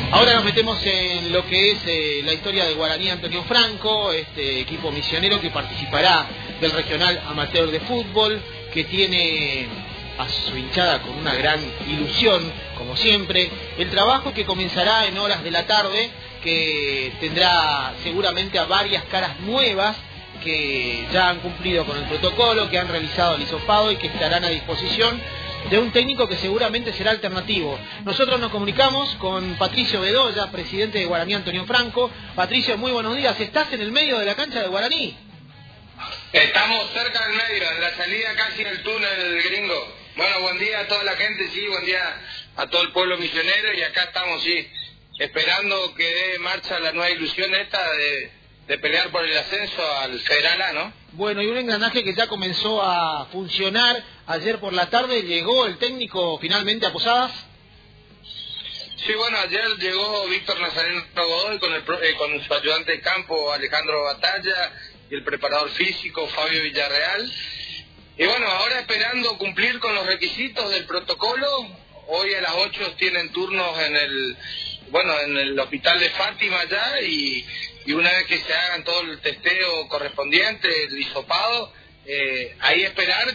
Ahora nos metemos en lo que es la historia de Guaraní Antonio Franco, este equipo misionero que participará del regional amateur de fútbol, que tiene a su hinchada con una gran ilusión, como siempre. El trabajo que comenzará en horas de la tarde, que tendrá seguramente a varias caras nuevas que ya han cumplido con el protocolo, que han realizado el hisopado y que estarán a disposición de un técnico que seguramente será alternativo. Nosotros nos comunicamos con Patricio Bedoya, presidente de Guaraní Antonio Franco. Patricio, muy buenos días. ¿Estás en el medio de la cancha de Guaraní? Estamos cerca del medio, en la salida casi del túnel gringo. Bueno, buen día a toda la gente, sí, buen día a todo el pueblo misionero, y acá estamos, sí, esperando que dé marcha la nueva ilusión esta de pelear por el ascenso al Federal A, ¿no? Bueno, y un engranaje que ya comenzó a funcionar ayer por la tarde. ¿Llegó el técnico finalmente a Posadas? Sí, bueno, ayer llegó Víctor Nazareno Godoy con su ayudante de campo Alejandro Batalla y el preparador físico Fabio Villarreal. Y bueno, ahora esperando cumplir con los requisitos del protocolo. Hoy a las 8 tienen turnos en el hospital de Fátima ya, y una vez que se hagan todo el testeo correspondiente, el hisopado, ahí esperar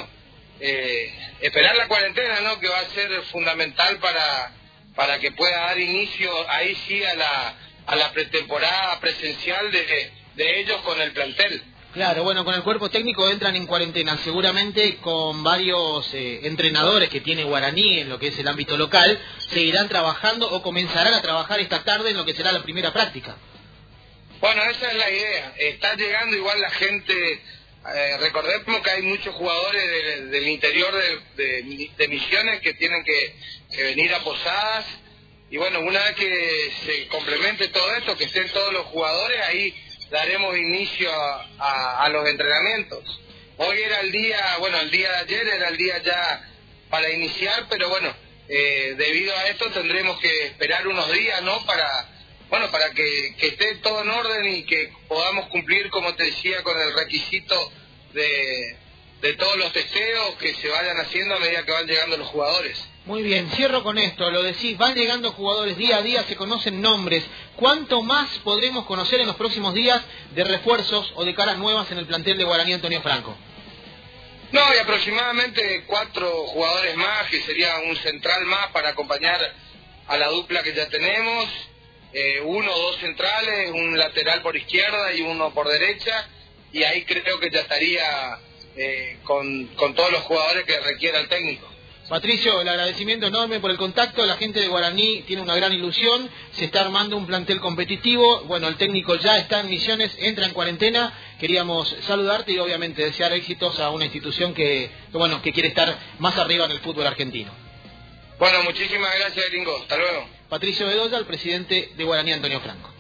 la cuarentena, ¿no? Que va a ser fundamental para que pueda dar inicio ahí sí a la pretemporada presencial de ellos con el plantel. Claro, bueno, con el cuerpo técnico entran en cuarentena, seguramente con varios entrenadores que tiene Guaraní en lo que es el ámbito local, seguirán trabajando o comenzarán a trabajar esta tarde en lo que será la primera práctica. Bueno, esa es la idea. Está llegando igual la gente. Recordemos que hay muchos jugadores del interior de Misiones que tienen que venir a Posadas. Y bueno, una vez que se complemente todo esto, que estén todos los jugadores, ahí daremos inicio a los entrenamientos. Hoy era el día de ayer era el día ya para iniciar, pero bueno, debido a esto tendremos que esperar unos días, ¿no? Para que esté todo en orden y que podamos cumplir, como te decía, con el requisito de todos los testeos que se vayan haciendo a medida que van llegando los jugadores. Muy bien, cierro con esto, lo decís, van llegando jugadores día a día, se conocen nombres. ¿Cuánto más podremos conocer en los próximos días de refuerzos o de caras nuevas en el plantel de Guaraní Antonio Franco? No, y aproximadamente 4 jugadores más, que sería un central más para acompañar a la dupla que ya tenemos, 1 o 2 centrales, un lateral por izquierda y uno por derecha, y ahí creo que ya estaría con todos los jugadores que requiera el técnico. Patricio, el agradecimiento enorme por el contacto. La gente de Guaraní tiene una gran ilusión, se está armando un plantel competitivo. Bueno, el técnico ya está en Misiones, entra en cuarentena. Queríamos saludarte y obviamente desear éxitos a una institución que quiere estar más arriba en el fútbol argentino. Bueno, muchísimas gracias, gringo. Hasta luego. Patricio Bedoya, el presidente de Guaraní Antonio Franco.